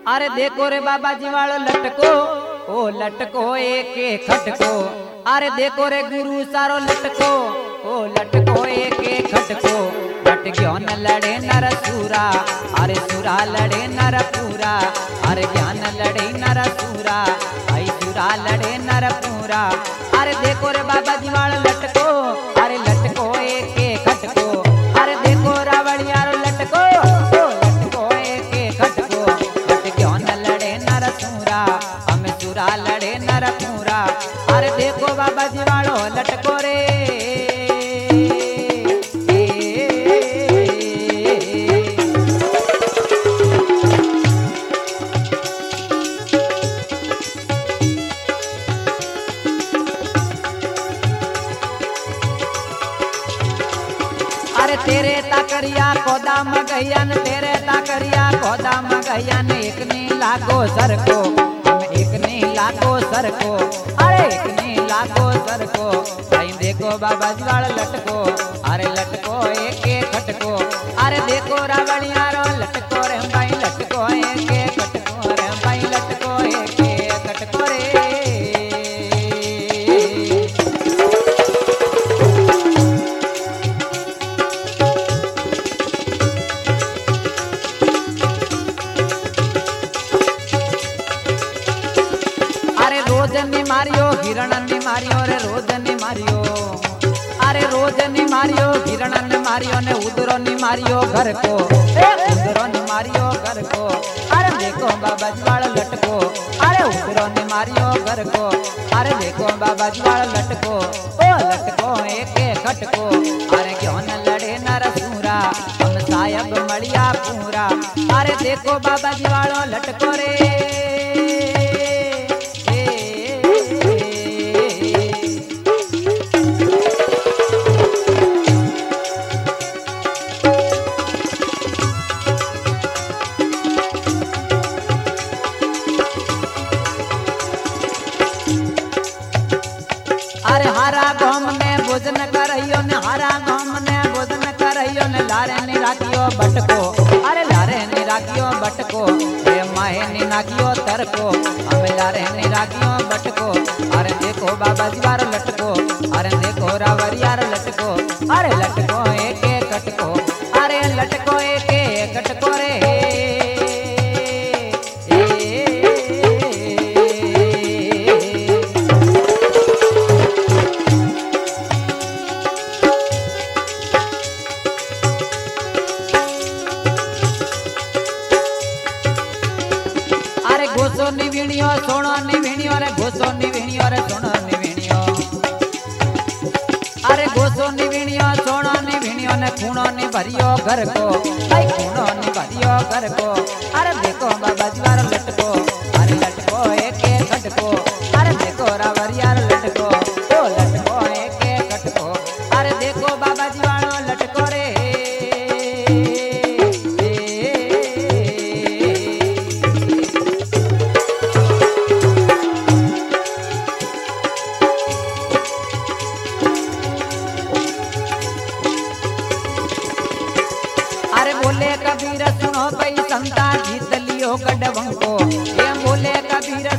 अरे देखो रे बाबा जी वालो लटको, ओ लटको एक एक खटको। अरे देखो रे गुरु सारो लटको, ओ लटको एक एक खटको। लट ज्ञान लड़े नर सूरा, अरे सूरा लड़े नर पूरा। अरे ज्ञान लड़े नर सूरा, आई सूरा लड़े नर पूरा। अरे देखो रे बाबा जी वालो लटको, अरे लटको एक एक खटको। अरे देखो रावड़िया रो लटको, ओ लटको एक एक खटको। लट ज्ञान लड़े नर सूरा, हम सूरा लड़े नर पूरा। अरे देखो बाबा जी वालो लटको रे। अरे तेरे ताकरिया कोदाम गैयन, तेरे ताकरिया कोदाम गैयन। एक नी लागो सर को, हम एक नी लागो सर को। अरे एक नी लागो सर को। भाई देखो बाबा जी वाला लटको, अरे लटको एक एक खटको। अरे देखो रावड़िया रो लटको रे भाई लटको एक एक खटको रे भाई लटको एक एक खटको रे। मारियो हिरण ने मारियो रे रोज ने मारियो। अरे रोज ने मारियो हिरण ने मारियो ने उदरो ने मारियो घर को, उदरो ने मारियो घर को। अरे देखो बाबा जी वाला लटको, अरे उदरो ने मारियो घर को। अरे देखो बाबा जी वाला लटको, ओ लटको एक एक खटको। अरे क्यों न लड़े नर सूरा, हम सायब मड़िया पूरा। अरे देखो बाबा जी वाला लटको रे। अरे हारा गाम में भोजन करइयो ने, हारा गाम में भोजन करइयो ने। लारे ने राखियो बटको, अरे लारे ने राखियो बटको। रे माहे ने नाखियो तरको, हमें लारे ने राखियो बटको। अरे देखो बाबा जी वारो लटको, अरे देखो रावरिया रो लटको। अरे लटको एक एक कटको, अरे लटको एक एक कटको रे। घोसो निवीणियो सोनो निवीणियो रे, घोसो निवीणियो रे सोनो निवीणियो। अरे घोसो निवीणियो सोनो निवीणियो ने। खूणो नि भरियो घर को, आई खूणो नि भरियो घर को। अरे देखो बाबा जी वारो लटको, अरे लटको एक एक खटको। अरे देखो रावरिया रो लटको, ओ लटको एक एक खटको। अरे देखो बाबा जी वालो लटको रे। बोले कबीर सुनो भाई संता जीत लियो गढ़वंको। ये बोले कबीर